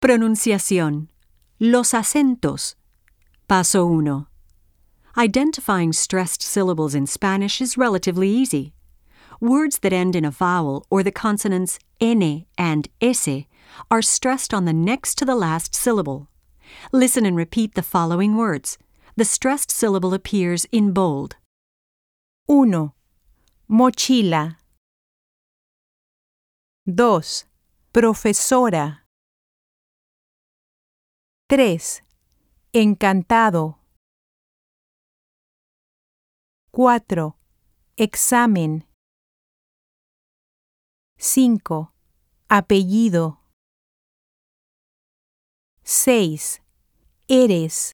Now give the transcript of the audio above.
Pronunciación. Los acentos. Paso 1. Identifying stressed syllables in Spanish is relatively easy. Words that end in a vowel or the consonants N and S are stressed on the next to the last syllable. Listen and repeat the following words. The stressed syllable appears in bold. 1. Mochila. 2. Profesora. 3. Encantado. 4. Examen. 5. Apellido. 6. Eres.